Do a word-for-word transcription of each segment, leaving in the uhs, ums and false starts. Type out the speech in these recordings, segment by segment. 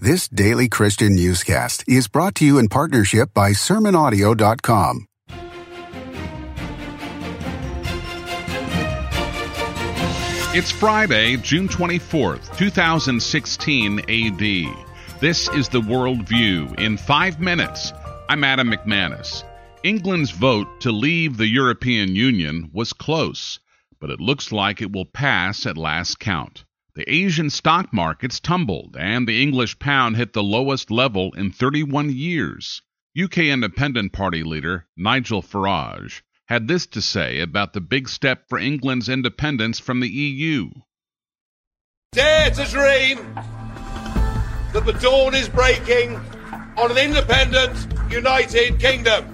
This daily Christian newscast is brought to you in partnership by sermon audio dot com. It's Friday, June twenty-fourth, two thousand sixteen A D. This is The World View in five minutes. I'm Adam McManus. England's vote to leave the European Union was close, but it looks like it will pass at last count. The Asian stock markets tumbled, and the English pound hit the lowest level in thirty-one years. U K Independent Party leader Nigel Farage had this to say about the big step for England's independence from the E U. Dare to dream that the dawn is breaking on an independent, united kingdom.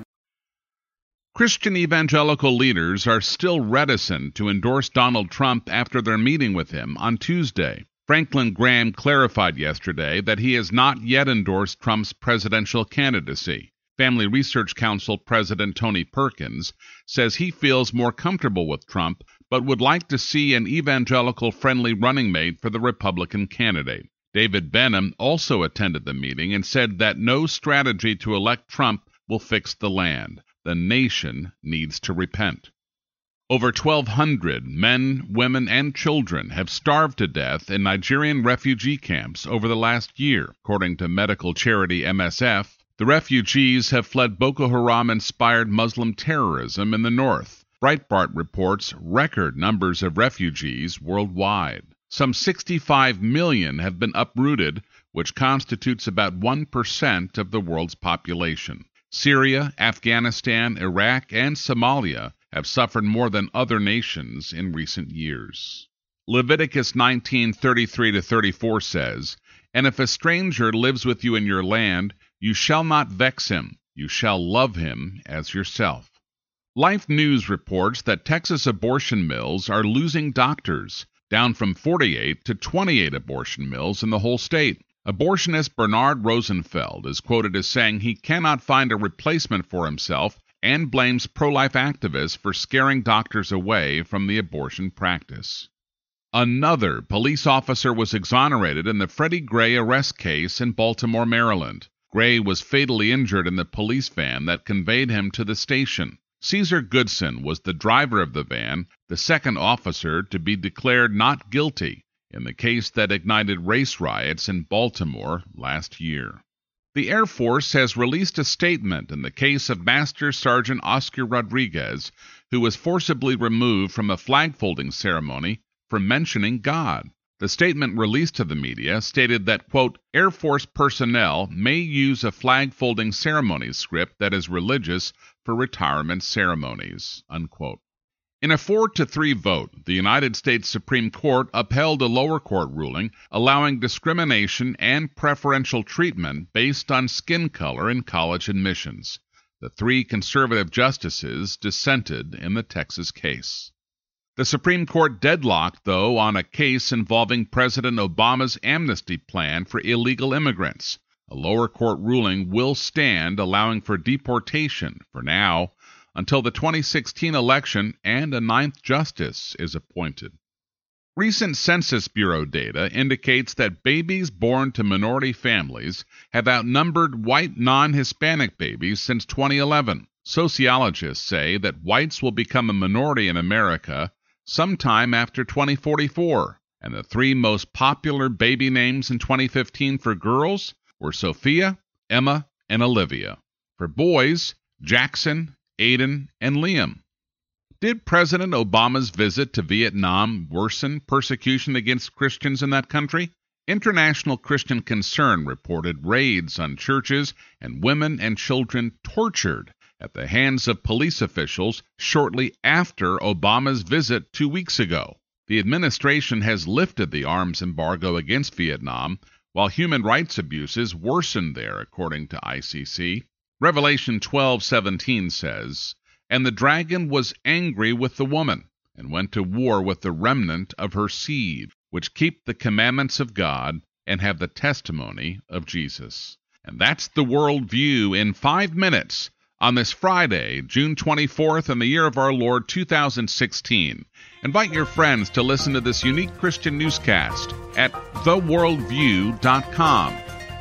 Christian evangelical leaders are still reticent to endorse Donald Trump after their meeting with him on Tuesday. Franklin Graham clarified yesterday that he has not yet endorsed Trump's presidential candidacy. Family Research Council President Tony Perkins says he feels more comfortable with Trump, but would like to see an evangelical-friendly running mate for the Republican candidate. David Benham also attended the meeting and said that no strategy to elect Trump will fix the land. The nation needs to repent. Over twelve hundred men, women, and children have starved to death in Nigerian refugee camps over the last year. According to medical charity M S F, the refugees have fled Boko Haram-inspired Muslim terrorism in the north. Breitbart reports record numbers of refugees worldwide. Some sixty-five million have been uprooted, which constitutes about one percent of the world's population. Syria, Afghanistan, Iraq, and Somalia have suffered more than other nations in recent years. Leviticus nineteen thirty-three to thirty-four says, "And if a stranger lives with you in your land, you shall not vex him. You shall love him as yourself." Life News reports that Texas abortion mills are losing doctors, down from forty-eight to twenty-eight abortion mills in the whole state. Abortionist Bernard Rosenfeld is quoted as saying he cannot find a replacement for himself and blames pro-life activists for scaring doctors away from the abortion practice. Another police officer was exonerated in the Freddie Gray arrest case in Baltimore, Maryland. Gray was fatally injured in the police van that conveyed him to the station. Caesar Goodson was the driver of the van, the second officer to be declared not guilty in the case that ignited race riots in Baltimore last year. The Air Force has released a statement in the case of Master Sergeant Oscar Rodriguez, who was forcibly removed from a flag-folding ceremony for mentioning God. The statement released to the media stated that, quote, Air Force personnel may use a flag-folding ceremony script that is religious for retirement ceremonies, unquote. In a four to three vote, the United States Supreme Court upheld a lower court ruling allowing discrimination and preferential treatment based on skin color in college admissions. The three conservative justices dissented in the Texas case. The Supreme Court deadlocked, though, on a case involving President Obama's amnesty plan for illegal immigrants. A lower court ruling will stand, allowing for deportation, for now, until the twenty sixteen election and a ninth justice is appointed. Recent Census Bureau data indicates that babies born to minority families have outnumbered white non-Hispanic babies since twenty eleven. Sociologists say that whites will become a minority in America sometime after twenty forty-four, and the three most popular baby names in twenty fifteen for girls were Sophia, Emma, and Olivia. For boys, Jackson, Aiden, and Liam. Did President Obama's visit to Vietnam worsen persecution against Christians in that country? International Christian Concern reported raids on churches and women and children tortured at the hands of police officials shortly after Obama's visit two weeks ago. The administration has lifted the arms embargo against Vietnam, while human rights abuses worsened there, according to I C C. Revelation twelve seventeen says, "And the dragon was angry with the woman, and went to war with the remnant of her seed, which keep the commandments of God and have the testimony of Jesus." And that's the World View in five minutes on this Friday, June twenty-fourth, in the year of our Lord two thousand sixteen. Invite your friends to listen to this unique Christian newscast at the world view dot com.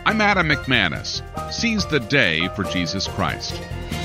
I'm Adam McManus. Seize the day for Jesus Christ.